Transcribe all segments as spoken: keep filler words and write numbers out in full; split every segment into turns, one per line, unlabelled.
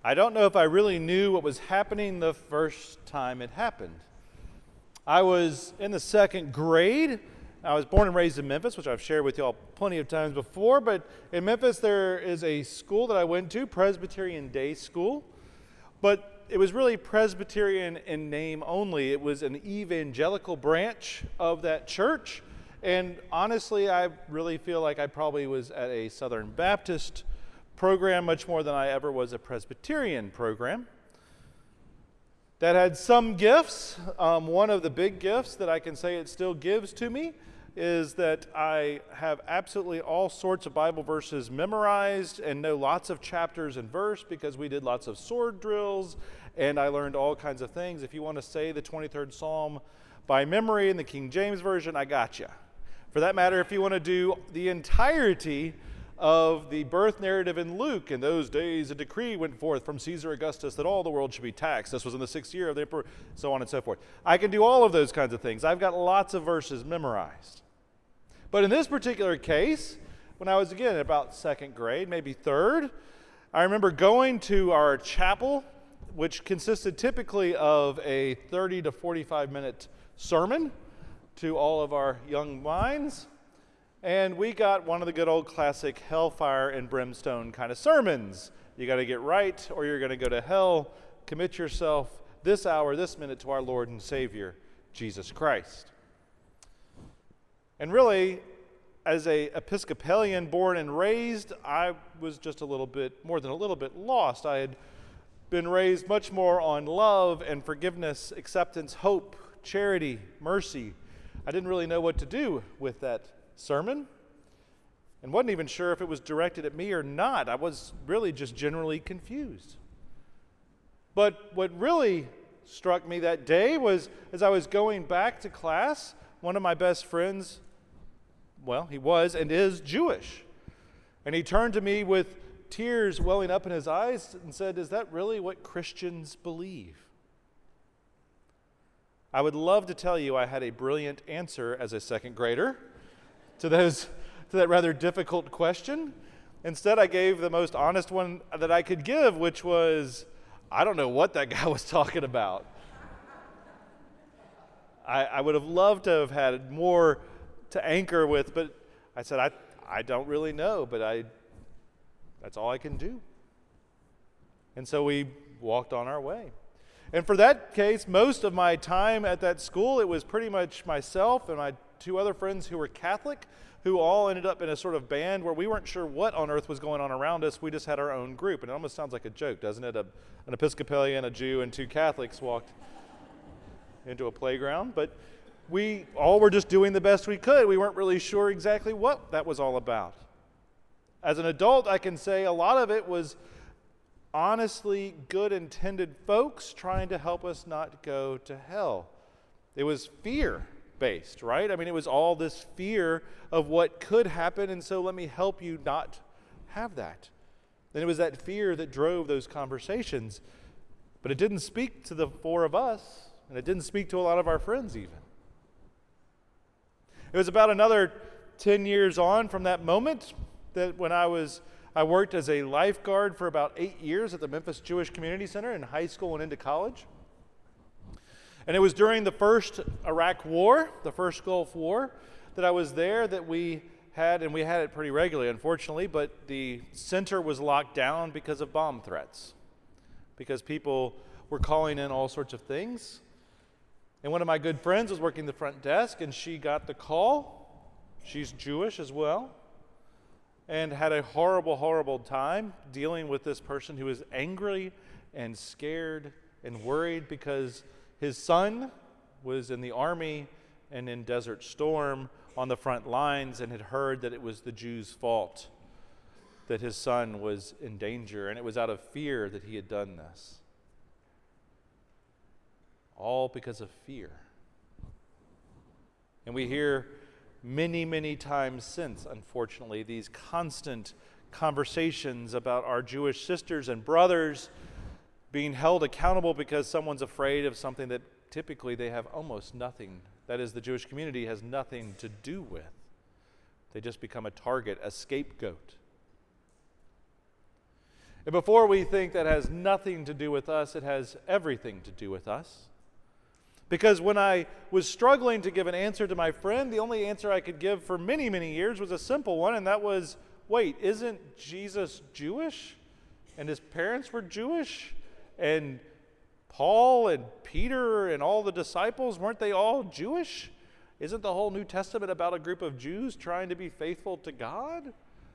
I don't know if I really knew what was happening the first time it happened. I was in the second grade. I was born and raised in Memphis, which I've shared with y'all plenty of times before, but in Memphis there is a school that I went to, Presbyterian Day School, but it was really Presbyterian in name only. It was an evangelical branch of that church, and honestly, I really feel like I probably was at a Southern Baptist program much more than I ever was a Presbyterian program. That had some gifts. Um, one of the big gifts that I can say it still gives to me is that I have absolutely all sorts of Bible verses memorized and know lots of chapters and verse because we did lots of sword drills and I learned all kinds of things. If you want to say the twenty-third Psalm by memory in the King James Version, I got you. For that matter, if you want to do the entirety of the birth narrative in Luke, in those days a decree went forth from Caesar Augustus that all the world should be taxed. This was in the sixth year of the emperor, so on and so forth. I can do all of those kinds of things. I've got lots of verses memorized. But in this particular case, when I was, again, about second grade, maybe third, I remember going to our chapel, which consisted typically of a thirty to forty-five minute sermon to all of our young minds. And we got one of the good old classic hellfire and brimstone kind of sermons. You got to get right or you're going to go to hell. Commit yourself this hour, this minute to our Lord and Savior, Jesus Christ. And really, as a Episcopalian born and raised, I was just a little bit, more than a little bit lost. I had been raised much more on love and forgiveness, acceptance, hope, charity, mercy. I didn't really know what to do with that sermon and wasn't even sure if it was directed at me or not. I was really just generally confused. But what really struck me that day was as I was going back to class, one of my best friends, well, he was and is Jewish. And he turned to me with tears welling up in his eyes and said, "Is that really what Christians believe?" I would love to tell you I had a brilliant answer as a second grader to those to that rather difficult question. Instead, I gave the most honest one that I could give, which was, I don't know what that guy was talking about. I, I would have loved to have had more to anchor with, but I said, I, I don't really know, but I that's all I can do. And so we walked on our way. And for that case, most of my time at that school, it was pretty much myself and my two other friends who were Catholic, who all ended up in a sort of band where we weren't sure what on earth was going on around us. We just had our own group. And it almost sounds like a joke, doesn't it? A, an Episcopalian, a Jew, and two Catholics walked into a playground. But we all were just doing the best we could. We weren't really sure exactly what that was all about. As an adult, I can say a lot of it was honestly good-intended folks trying to help us not go to hell. It was fear-based, right? I mean, it was all this fear of what could happen, and so let me help you not have that. And it was that fear that drove those conversations. But it didn't speak to the four of us, and it didn't speak to a lot of our friends even. It was about another ten years on from that moment that when I was I worked as a lifeguard for about eight years at the Memphis Jewish Community Center in high school and into college. And it was during the first Iraq War, the first Gulf War, that I was there that we had, and we had it pretty regularly, unfortunately, but the center was locked down because of bomb threats, because people were calling in all sorts of things. And one of my good friends was working the front desk, and she got the call. She's Jewish as well. And had a horrible, horrible time dealing with this person who was angry and scared and worried because his son was in the army and in Desert Storm on the front lines and had heard that it was the Jews' fault that his son was in danger, and it was out of fear that he had done this. All because of fear. And we hear many, many times since, unfortunately, these constant conversations about our Jewish sisters and brothers being held accountable because someone's afraid of something that typically they have almost nothing, that is, the Jewish community has nothing to do with. They just become a target, a scapegoat. And before we think that has nothing to do with us, it has everything to do with us. Because when I was struggling to give an answer to my friend, the only answer I could give for many, many years was a simple one, and that was, wait, isn't Jesus Jewish? And his parents were Jewish? And Paul and Peter and all the disciples, weren't they all Jewish? Isn't the whole New Testament about a group of Jews trying to be faithful to God?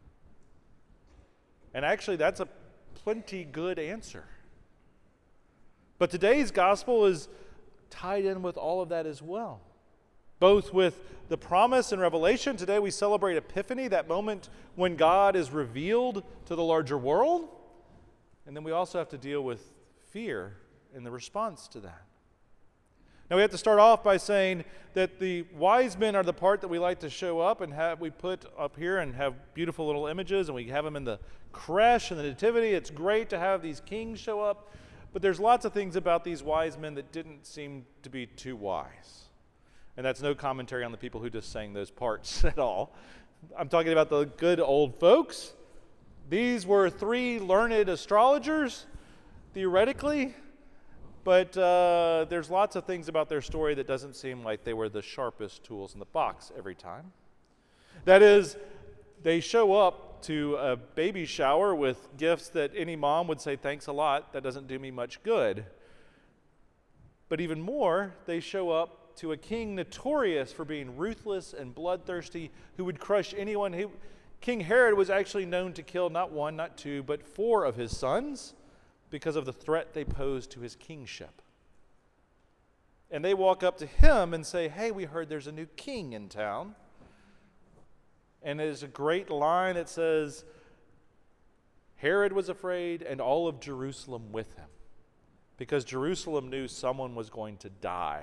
And actually, that's a plenty good answer. But today's gospel is tied in with all of that as well. Both with the promise and revelation. Today we celebrate Epiphany, that moment when God is revealed to the larger world. And then we also have to deal with fear in the response to that. Now we have to start off by saying that the wise men are the part that we like to show up and have we put up here and have beautiful little images, and we have them in the creche and the nativity. It's great to have these kings show up, but there's lots of things about these wise men that didn't seem to be too wise. And that's no commentary on the people who just sang those parts at all. I'm talking about the good old folks. These were three learned astrologers, theoretically, but uh, there's lots of things about their story that doesn't seem like they were the sharpest tools in the box every time. That is, they show up to a baby shower with gifts that any mom would say, thanks a lot, that doesn't do me much good. But even more, they show up to a king notorious for being ruthless and bloodthirsty, who would crush anyone. Who, King Herod was actually known to kill not one, not two, but four of his sons because of the threat they posed to his kingship. And they walk up to him and say, hey, we heard there's a new king in town. And there's a great line that says, Herod was afraid and all of Jerusalem with him, because Jerusalem knew someone was going to die.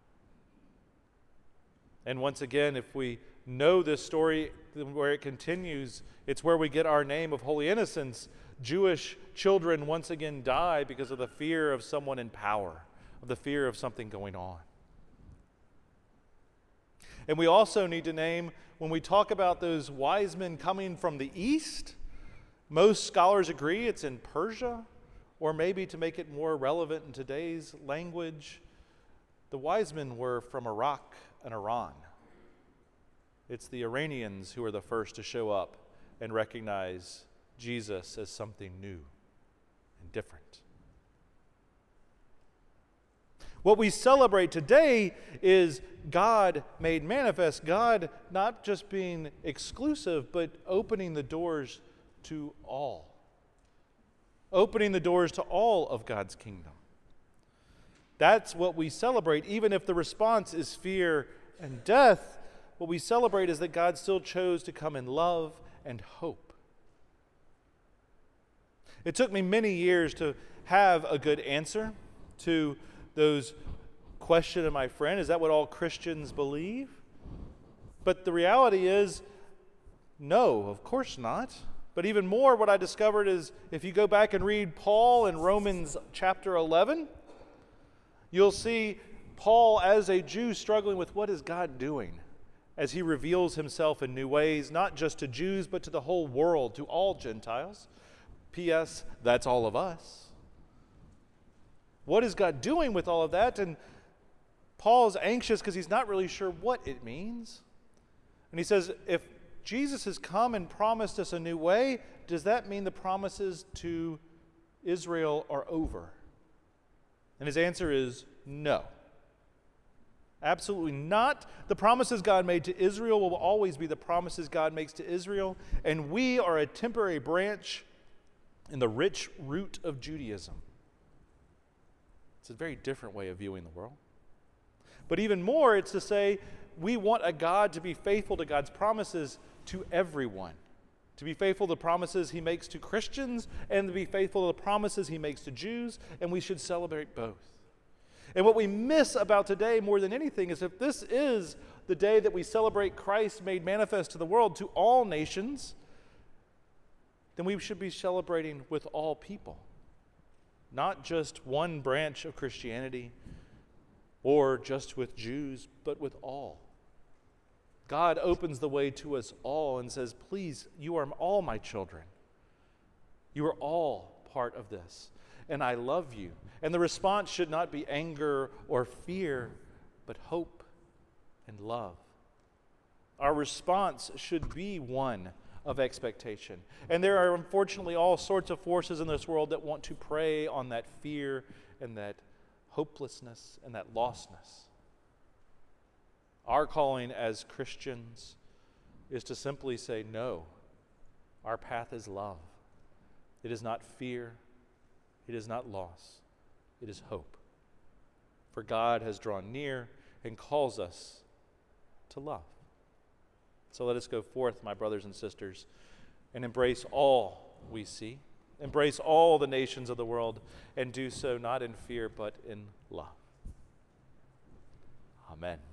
And once again, if we know this story where it continues, it's where we get our name of Holy Innocents. Jewish children once again die because of the fear of someone in power, of the fear of something going on. And we also need to name, when we talk about those wise men coming from the east, most scholars agree it's in Persia, or maybe to make it more relevant in today's language, the wise men were from Iraq and Iran. It's the Iranians who are the first to show up and recognize Jesus as something new and different. What we celebrate today is God made manifest, God not just being exclusive, but opening the doors to all. Opening the doors to all of God's kingdom. That's what we celebrate, even if the response is fear and death. What we celebrate is that God still chose to come in love and hope. It took me many years to have a good answer to those questions of my friend, is that what all Christians believe? But the reality is, no, of course not. But even more, what I discovered is if you go back and read Paul in Romans chapter eleven, you'll see Paul as a Jew struggling with what is God doing as he reveals himself in new ways, not just to Jews, but to the whole world, to all Gentiles. P S. That's all of us. What is God doing with all of that? And Paul's anxious because he's not really sure what it means. And he says, if Jesus has come and promised us a new way, does that mean the promises to Israel are over? And his answer is no. Absolutely not. The promises God made to Israel will always be the promises God makes to Israel, and we are a temporary branch in the rich root of Judaism. It's a very different way of viewing the world. But even more, it's to say we want a God to be faithful to God's promises to everyone. To be faithful to the promises he makes to Christians and to be faithful to the promises he makes to Jews, and we should celebrate both. And what we miss about today more than anything is if this is the day that we celebrate Christ made manifest to the world, to all nations, then we should be celebrating with all people. Not just one branch of Christianity or just with Jews, but with all. God opens the way to us all and says, please, you are all my children. You are all part of this, and I love you. And the response should not be anger or fear, but hope and love. Our response should be one of expectation. And there are unfortunately all sorts of forces in this world that want to prey on that fear and that hopelessness and that lostness. Our calling as Christians is to simply say, no, our path is love. It is not fear. It is not loss. It is hope. For God has drawn near and calls us to love. So let us go forth, my brothers and sisters, and embrace all we see. Embrace all the nations of the world, and do so not in fear, but in love. Amen.